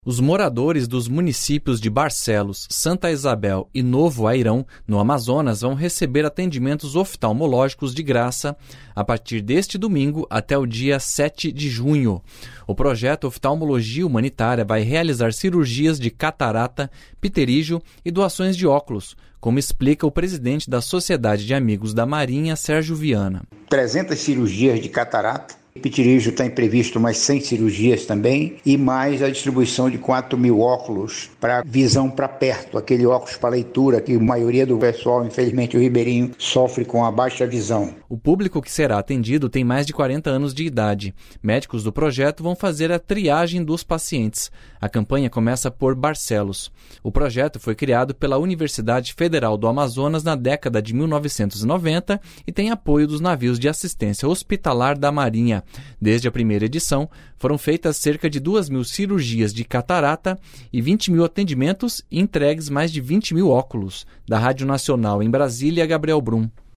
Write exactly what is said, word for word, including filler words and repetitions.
Os moradores dos municípios de Barcelos, Santa Isabel e Novo Airão, no Amazonas, vão receber atendimentos oftalmológicos de graça a partir deste domingo até o dia sete de junho. O projeto Oftalmologia Humanitária vai realizar cirurgias de catarata, pterígio e doações de óculos, como explica o presidente da Sociedade de Amigos da Marinha, Sérgio Viana. trezentas cirurgias de catarata. Pterígio está previsto mais cem cirurgias também e mais a distribuição de quatro mil óculos para visão para perto, aquele óculos para leitura que a maioria do pessoal, infelizmente o ribeirinho, sofre com a baixa visão. O público que será atendido tem mais de quarenta anos de idade. Médicos do projeto vão fazer a triagem dos pacientes. A campanha começa por Barcelos. O projeto foi criado pela Universidade Federal do Amazonas na década de mil novecentos e noventa e tem apoio dos navios de assistência hospitalar da Marinha. Desde a primeira edição, foram feitas cerca de duas mil cirurgias de catarata e vinte mil atendimentos e entregues mais de vinte mil óculos. Da Rádio Nacional em Brasília, Gabriel Brum.